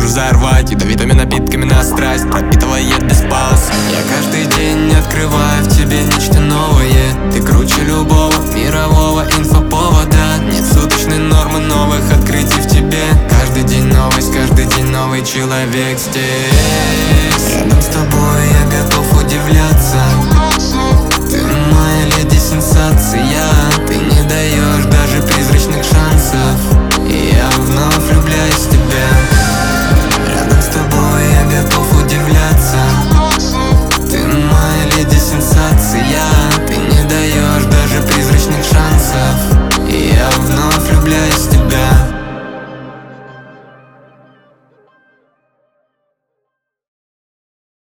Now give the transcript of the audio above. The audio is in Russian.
можешь взорвать ядовитыми напитками на страсть, пропитывая без пауз. Я каждый день открываю в тебе нечто новое. Ты круче любого мирового инфоповода. Нет суточной нормы новых открытий в тебе. Каждый день новость, каждый день новый человек здесь. Рядом с тобой я готов удивляться.